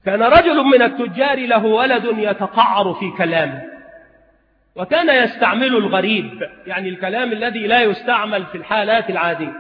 كان رجل من التجار له ولد يتقعر في كلامه، وكان يستعمل الغريب، يعني الكلام الذي لا يستعمل في الحالات العادية.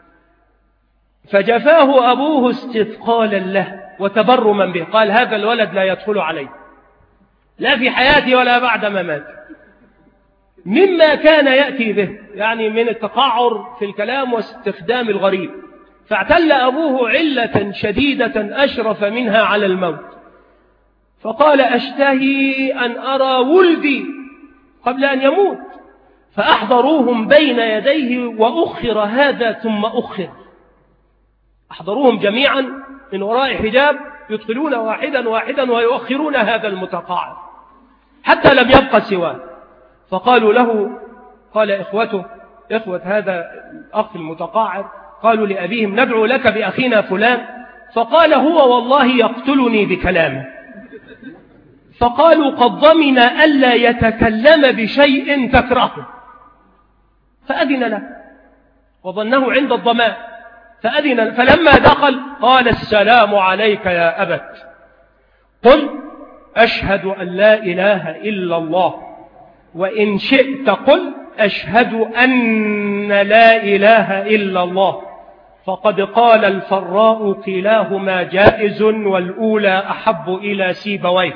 فجفاه أبوه استثقالا له وتبرما به، قال هذا الولد لا يدخل عليه لا في حياتي ولا بعد ما مات، مما كان يأتي به، يعني من التقعر في الكلام واستخدام الغريب. فاعتل أبوه علة شديدة أشرف منها على الموت، فقال أشتهي أن أرى ولدي قبل أن يموت، فأحضروهم بين يديه وأخر هذا ثم أخر. أحضروهم جميعا من وراء حجاب، يدخلون واحدا واحدا ويؤخرون هذا المتقاعر حتى لم يبقى سواه. فقالوا له، قال إخوة هذا الأخ المتقاعر قالوا لأبيهم ندعو لك بأخينا فلان، فقال هو والله يقتلني بكلامه. فقالوا قد ضمن ألا يتكلم بشيء تكرهه، فأذن له وظنه عند الضمان، فأذن. فلما دخل قال السلام عليك يا أبت، قل أشهد أن لا إله إلا الله، وإن شئت قل أشهد أن لا إله إلا الله، فقد قال الفراء كلاهما جائز والأولى أحب إلى سيبويه.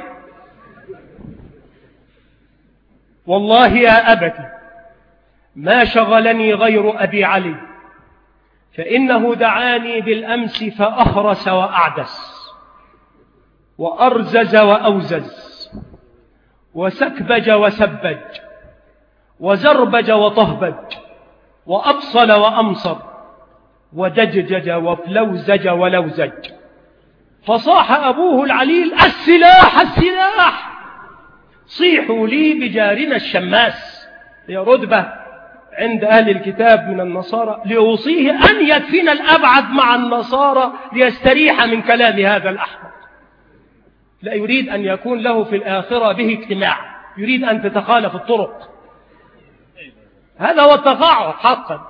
والله يا أبت ما شغلني غير أبي علي، فإنه دعاني بالأمس فأخرس وأعدس وأرزز وأوزز وسكبج وسبج وزربج وطهبج وأبصل وأمصر ودججج وفلوزج ولوزج. فصاح أبوه العليل السلاح السلاح، صيحوا لي بجارنا الشماس، هي رتبة عند أهل الكتاب من النصارى، ليوصيه أن يدفن الأبعد مع النصارى ليستريح من كلام هذا الأحمق. لا يريد أن يكون له في الآخرة به اجتماع، يريد أن تتخالف الطرق. هذا هو التقاعر حقا.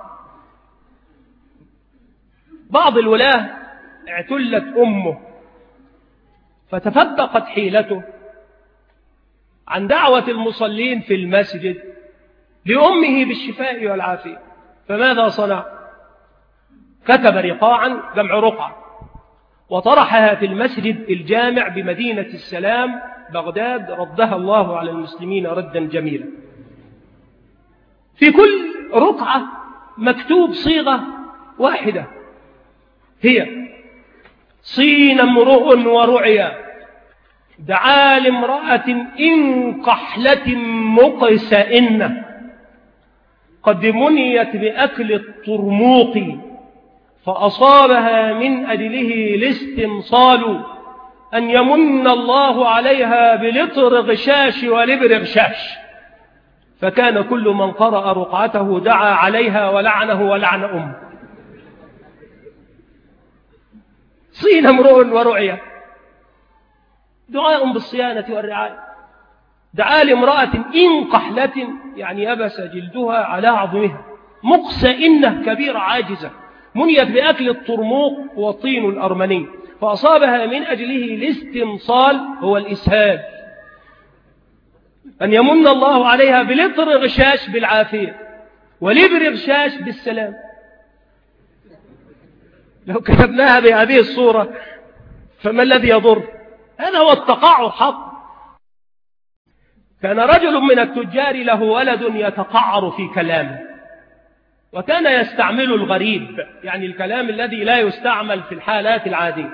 بعض الولاة اعتلت أمه فتفدقت حيلته عن دعوة المصلين في المسجد لأمه بالشفاء والعافية، فماذا صنع؟ كتب رقاعا، جمع رقعة، وطرحها في المسجد الجامع بمدينة السلام بغداد، ردها الله على المسلمين ردا جميلا. في كل رقعة مكتوب صيغة واحدة، هي صين امرؤ ورعيا دعا لامرأة إن قحلة مقسئنة قد منيت بأكل الطرموق فأصابها من أجله الاستمصال أن يمن الله عليها بلطر غشاش ولبر غشاش، فكان كل من قرأ رقعته دعا عليها ولعنه ولعن أمه. صين امرؤ ورعيا، دعاء بالصيانة والرعاية. دعا لامرأة إن قحلة، يعني يبس جلدها على عظمها، مقسئنة كبيرة عاجزة، منيت بأكل الطرموق والطين الأرمني، فأصابها من أجله الاستمصال، هو الإسهال، أن يمن الله عليها بلطر غشاش بالعافية ولبر غشاش بالسلام. لو كتبناها بهذه الصورة فما الذي يضر؟ هذا هو التقاعر حق. كان رجل من التجار له ولد يتقعر في كلامه، وكان يستعمل الغريب، يعني الكلام الذي لا يستعمل في الحالات العادية.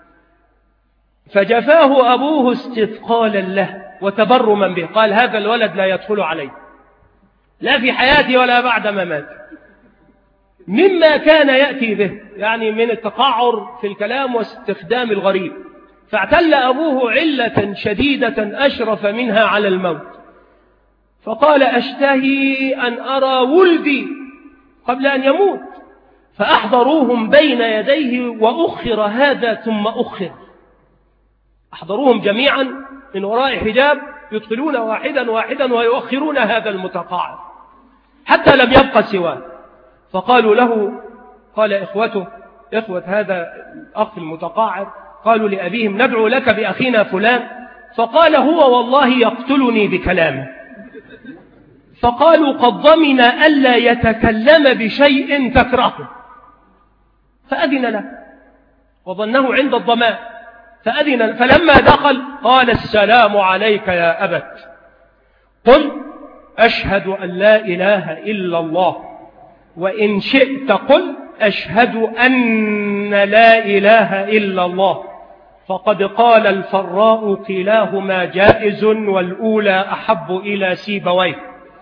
فجفاه أبوه استثقالا له وتبرما به، قال هذا الولد لا يدخل عليه لا في حياتي ولا بعد ما مات، مما كان يأتي به، يعني من التقعر في الكلام واستخدام الغريب. فاعتل أبوه علة شديدة أشرف منها على الموت، فقال أشتهي أن أرى ولدي قبل أن يموت، فأحضروهم بين يديه وأخر هذا ثم أخر. أحضروهم جميعا من وراء حجاب، يدخلون واحدا واحدا ويؤخرون هذا المتقاعر حتى لم يبقى سواه. فقالوا له، قال إخوة هذا الأخ المتقاعر قالوا لأبيهم ندعو لك بأخينا فلان، فقال هو والله يقتلني بكلامه. فقالوا قد ضمن ألا يتكلم بشيء تكرهه، فأذن له وظنه عند الضمان، فأذن. فلما دخل قال السلام عليك يا أبت، قل أشهد أن لا إله إلا الله، وإن شئت قل أشهد أن لا إله إلا الله، فقد قال الفراء كلاهما جائز والأولى أحب إلى سيبويه.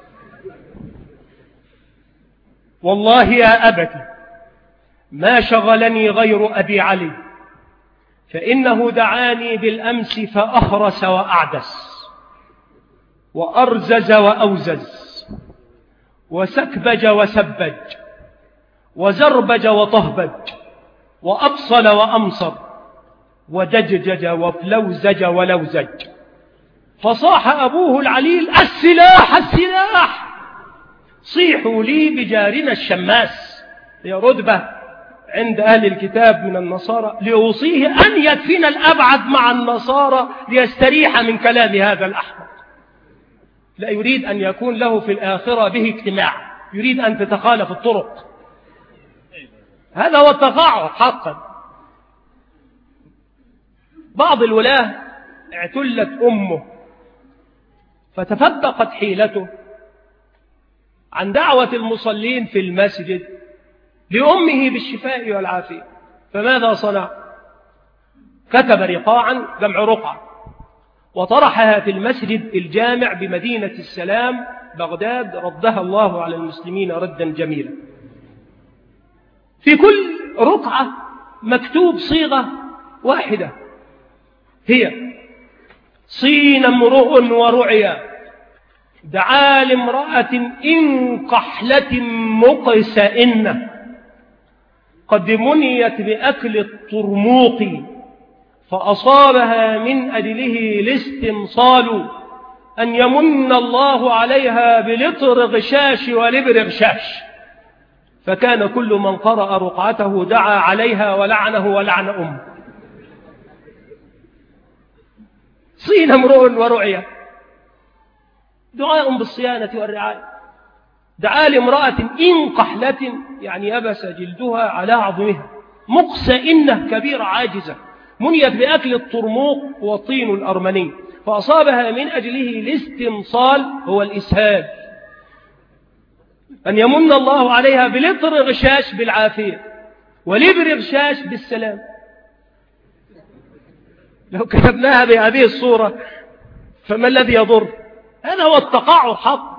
والله يا أبت ما شغلني غير أبي علي، فإنه دعاني بالأمس فأخرس وأعدس وأرزز وأوزز وسكبج وسبج وزربج وطهبج وأبصل وأمصر ودججج وفلوزج ولوزج. فصاح أبوه العليل السلاح السلاح. صيحوا لي بجارنا الشماس، هي رتبة عند أهل الكتاب من النصارى، ليوصيه أن يدفن الأبعد مع النصارى ليستريح من كلام هذا الأحمق. لا يريد أن يكون له في الآخرة به اجتماع، يريد أن تتخالف الطرق. هذا هو التقاعد حقا. بعض الولاة اعتلت أمه فتفدقت حيلته عن دعوة المصلين في المسجد لأمه بالشفاء والعافية. فماذا صنع؟ كتب رقاعا، جمع رقعة، وطرحها في المسجد الجامع بمدينة السلام بغداد، ردها الله على المسلمين ردا جميلا. في كل رقعة مكتوب صيغة واحدة، هي صين امرؤ ورعيا دعا لامرأة إن قحلة مقسئنة قد منيت بأكل الطرموق فأصابها من أجله الاستمصال أن يمن الله عليها بلطر غشاش ولبر غشاش. فكان كل من قرأ رقعته دعا عليها ولعنه ولعن أمه. صين امرؤ ورعيا، دعاء بالصيانة والرعاية. دعا لامرأة إن قحلة يعني يبس جلدها على عظمها، مقسئنة كبيرة عاجزة، منيت بأكل الطرموق والطين الأرمني فأصابها من أجله الاستمصال هو الإسهال، أن يمن الله عليها بلطر غشاش بالعافية ولبر غشاش بالسلام. لو كتبناها بهذه الصورة فما الذي يضر؟ هذا هو التقاعد حق.